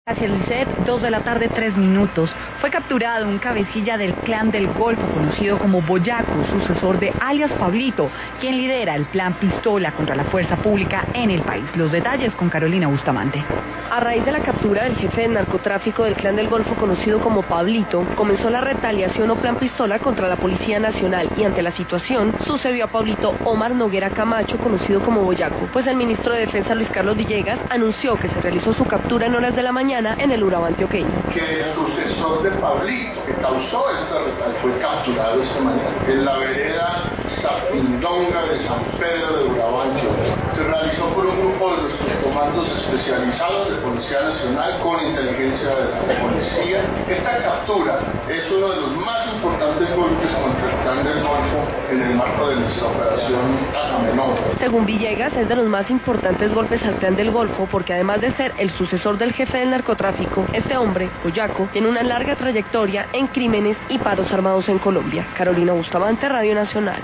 Hacia el ICET, 2 de la tarde, 3 minutos. Fue capturado un cabecilla del Clan del Golfo, conocido como Boyaco, sucesor de alias Pablito, quien lidera el plan Pistola contra la fuerza pública en el país. Los detalles con Carolina Bustamante. A raíz de la captura del jefe de narcotráfico del Clan del Golfo, conocido como Pablito, comenzó la retaliación o plan Pistola contra la Policía Nacional y ante la situación sucedió a Pablito Omar Noguera Camacho, conocido como Boyaco, pues el ministro de Defensa Luis Carlos Villegas anunció que se realizó su captura en horas de la mañana en el Urabá antioqueño. Que el sucesor de Pablito, que causó esta retal, fue capturado esta mañana en la vereda Zapindonga de San Pedro de Urabá, Antioquia. Se realizó por un grupo de nuestros comandos especializados de Policía Nacional con inteligencia de la policía. Esta captura es uno de los más importantes golpes contra el Clan del Golfo en el marco de nuestra operación Agamenón. Según Villegas, es de los más importantes golpes al Clan del Golfo porque además de ser el sucesor del jefe del narcotráfico, este hombre, Boyaco, tiene una larga trayectoria en crímenes y paros armados en Colombia. Carolina Bustamante, Radio Nacional.